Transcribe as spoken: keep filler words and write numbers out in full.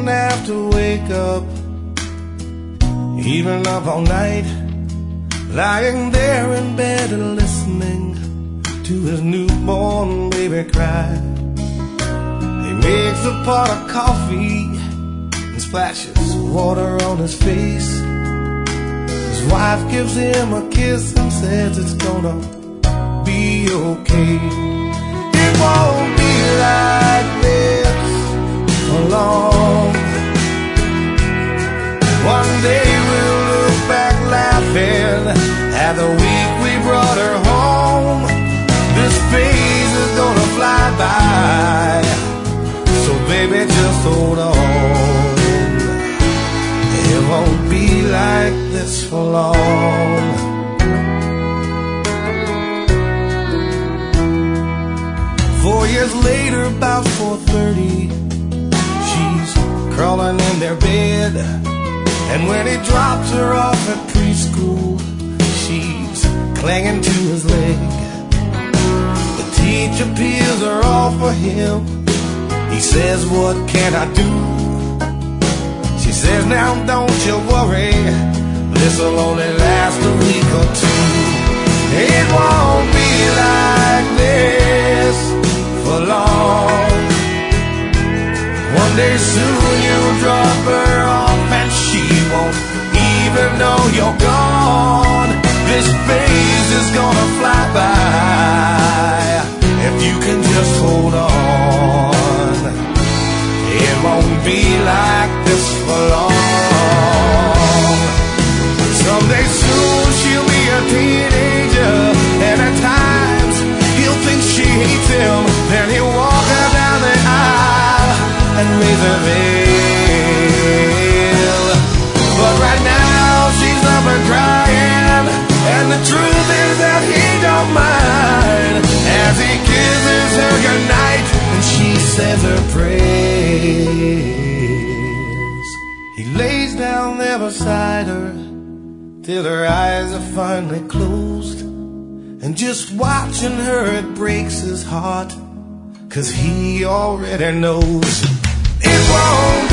don't have to wake up, even up all night, lying there in bed and listening to his newborn baby cry. He makes a pot of coffee and splashes water on his face. His wife gives him a kiss and says it's gonna be okay. It won't be like this for long. One day we'll look back laughing at the week we brought her home. This phase is gonna fly by, so baby just hold on. It won't be like this for long. Four years later, about four thirty, she's crawling in their bed, and when he drops her off at preschool, she's clinging to his leg. The teacher peels her off for him. He says, what can I do? She says, now don't you worry, this'll only last a week or two. It won't be like this for long. One day soon you'll drop her off and she won't even know you're gone. This phase is gonna fly by if you can just hold on. It won't be like this for long. Someday soon she'll be a teenager, and at times he'll think she hates him. Then he'll walk her down the aisle and raise her veil. But right now she's up and crying, and the truth is that he don't mind as he kisses her goodnight and she says her prayers. He lays down there beside her till her eyes are finally closed, and just watching her it breaks his heart, 'cause he already knows it won't